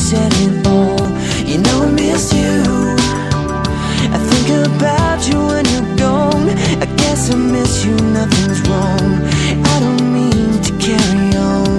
said it all. You know I miss you. I think about you when you're gone. I guess I miss you, nothing's wrong. I don't mean to carry on.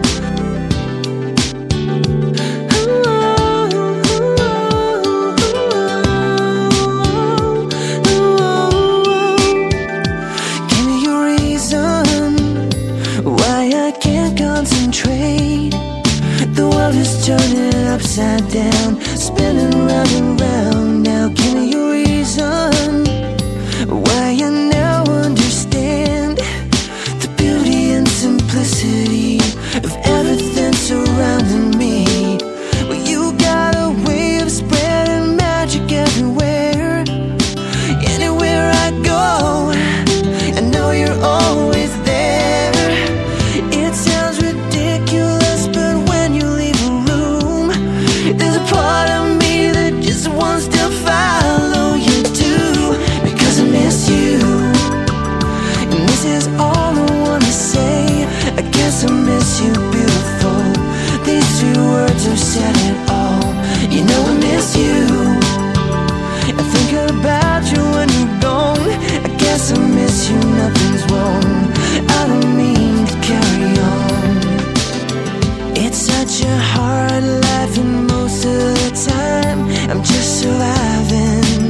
Give me your reason why I can't concentrate. The world is turning upside down, spinning round and round now. Give me your reason why I now understand the beauty and simplicity of everything surrounding me. Well, you got a way of spreading magic everywhere. Anywhere I go, I know you're always there. It sounds ridiculous, but when you leave a room, there's a part of me that just wants to follow you too, because I miss you. And this is all I wanna say. I guess I miss you, beautiful. These three words have said it all. You know I miss you. I think about you when you're gone. I guess I miss you, nothing's wrong. I don't mean to carry on. It's such a hard life, and most of the time I'm just surviving.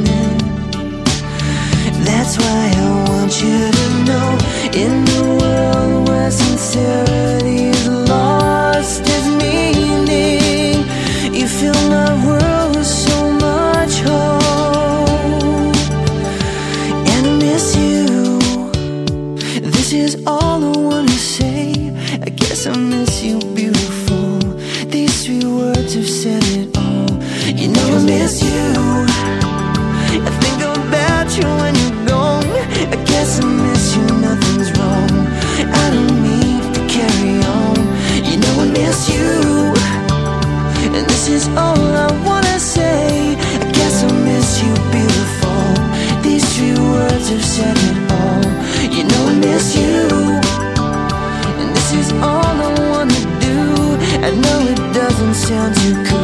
That's why I want you to know, in the world where sincerity is lost its meaning, you fill my world with so much hope. And I miss you. This is all I wanna say. I guess I miss you, beautiful. These three words have said it all. You know I miss you. I think about you when you're gone. I guess I miss you, nothing's wrong. I don't need to carry on. You know I miss you. And this is all I wanna say. I guess I miss you, beautiful. These three words have said it all. You know I miss you. And this is all I wanna do. I know it doesn't sound too good.